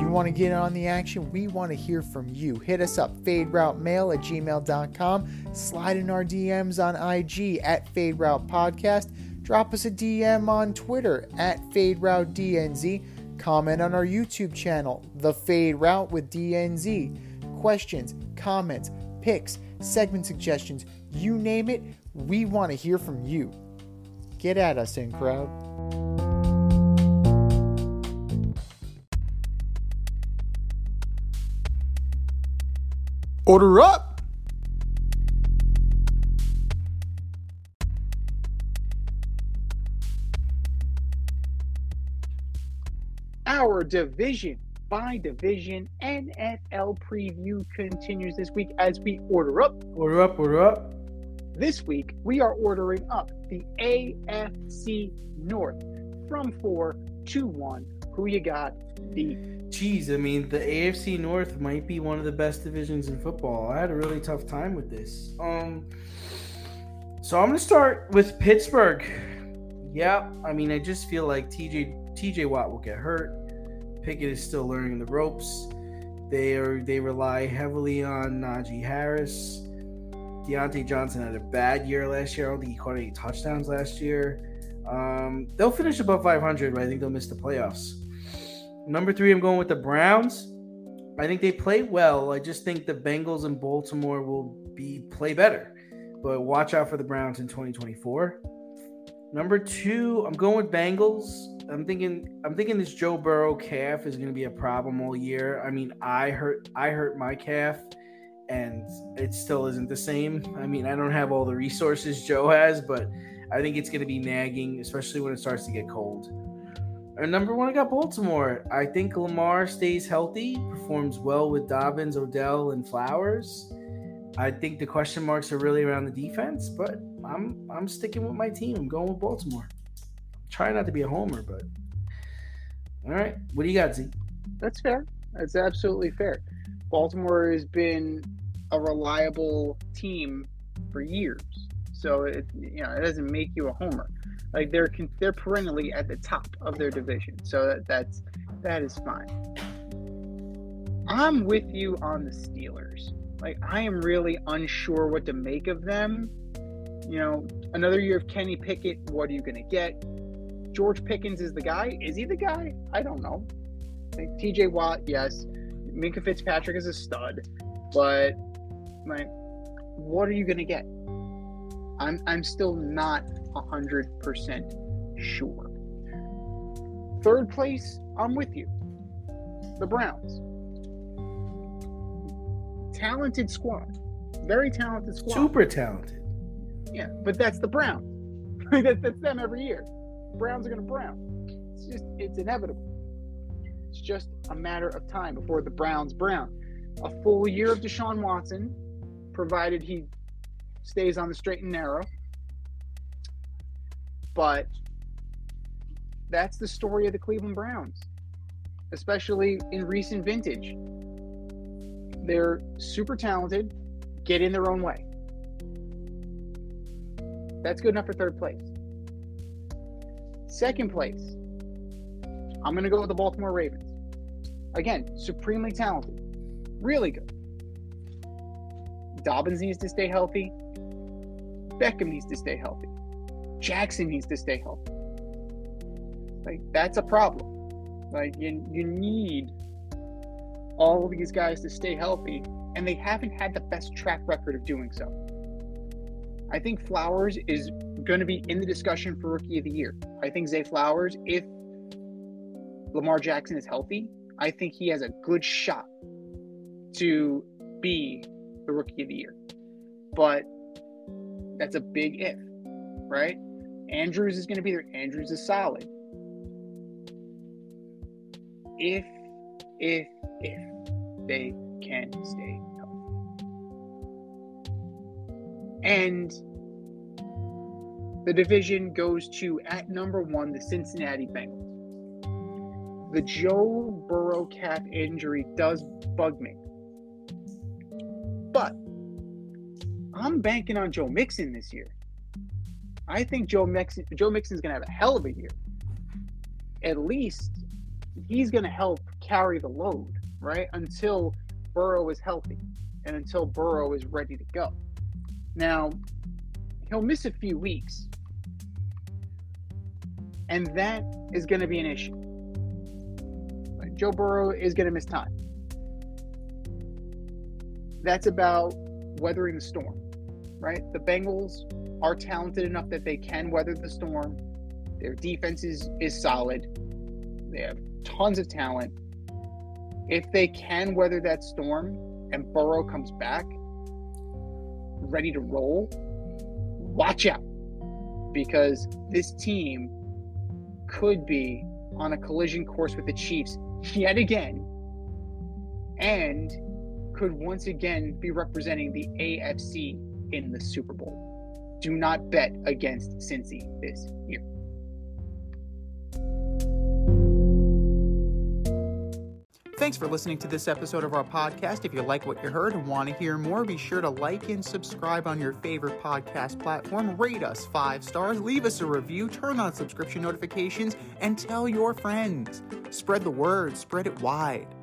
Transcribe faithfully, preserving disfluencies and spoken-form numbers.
You want to get on the action? We want to hear from you. Hit us up, faderoutemail at gmail dot com. Slide in our D Ms on I G at faderoutepodcast. Drop us a D M on Twitter at faderoutednz. Comment on our YouTube channel, The Fade Route with D N Z. Questions, comments, picks, segment suggestions, you name it, we want to hear from you. Get at us, in crowd. Order up! Our division by division N F L preview continues this week as we order up. Order up, order up. This week, we are ordering up the A F C North from four to one. Who you got, D? Jeez, I mean, the A F C North might be one of the best divisions in football. I had a really tough time with this. Um, so I'm going to start with Pittsburgh. Yeah, I mean, I just feel like T J T J Watt will get hurt. Pickett is still learning the ropes. They are they rely heavily on Najee Harris. Deontay Johnson had a bad year last year. I don't think he caught any touchdowns last year. Um, they'll finish above five hundred, but I think they'll miss the playoffs. Number three, I'm going with the Browns. I think they play well. I just think the Bengals and Baltimore will be play better. But watch out for the Browns in twenty twenty-four. Number two, I'm going with Bengals. I'm thinking I'm thinking this Joe Burrow calf is going to be a problem all year. I mean, I hurt I hurt my calf, and it still isn't the same. I mean, I don't have all the resources Joe has, but I think it's going to be nagging, especially when it starts to get cold. And number one, I got Baltimore. I think Lamar stays healthy, performs well with Dobbins, Odell, and Flowers. I think the question marks are really around the defense, but I'm I'm sticking with my team. I'm going with Baltimore. Try not to be a homer, but all right. What do you got, Z? That's fair. That's absolutely fair. Baltimore has been a reliable team for years, so it you know it doesn't make you a homer. Like they're they're perennially at the top of their division, so that that's that is fine. I'm with you on the Steelers. Like I am really unsure what to make of them. You know, another year of Kenny Pickett. What are you going to get? George Pickens is the guy. Is he the guy? I don't know. Like T J Watt, yes. Minka Fitzpatrick is a stud, but like, what are you going to get? I'm I'm still not one hundred percent sure. Third place, I'm with you. The Browns. Talented squad. Very talented squad. Super talented. Yeah, but that's the Browns. that, that's them every year. Browns are going to Brown. It's just, it's inevitable. It's just a matter of time before the Browns Brown. A full year of Deshaun Watson, provided he stays on the straight and narrow. But that's the story of the Cleveland Browns, especially in recent vintage. They're super talented, get in their own way. That's good enough for third place. Second place, I'm going to go with the Baltimore Ravens. Again, supremely talented. Really good. Dobbins needs to stay healthy. Beckham needs to stay healthy. Jackson needs to stay healthy. Like, that's a problem. Like, you, you need all of these guys to stay healthy, and they haven't had the best track record of doing so. I think Flowers is going to be in the discussion for Rookie of the Year. I think Zay Flowers, if Lamar Jackson is healthy, I think he has a good shot to be the Rookie of the Year. But that's a big if, right? Andrews is going to be there. Andrews is solid. If, if, if they can stay healthy. And the division goes to, at number one, the Cincinnati Bengals. The Joe Burrow calf injury does bug me. But I'm banking on Joe Mixon this year. I think Joe Mixon, Joe Mixon's going to have a hell of a year. At least he's going to help carry the load, right? Until Burrow is healthy and until Burrow is ready to go. Now, he'll miss a few weeks, and that is going to be an issue. Right? Joe Burrow is going to miss time. That's about weathering the storm, right? The Bengals are talented enough that they can weather the storm. Their defense is, is solid. They have tons of talent. If they can weather that storm and Burrow comes back ready to roll, watch out, because this team could be on a collision course with the Chiefs yet again, and could once again be representing the A F C in the Super Bowl. Do not bet against Cincy this year. Thanks for listening to this episode of our podcast. If you like what you heard and want to hear more, be sure to like and subscribe on your favorite podcast platform. Rate us five stars, leave us a review, turn on subscription notifications, and tell your friends. Spread the word, spread it wide.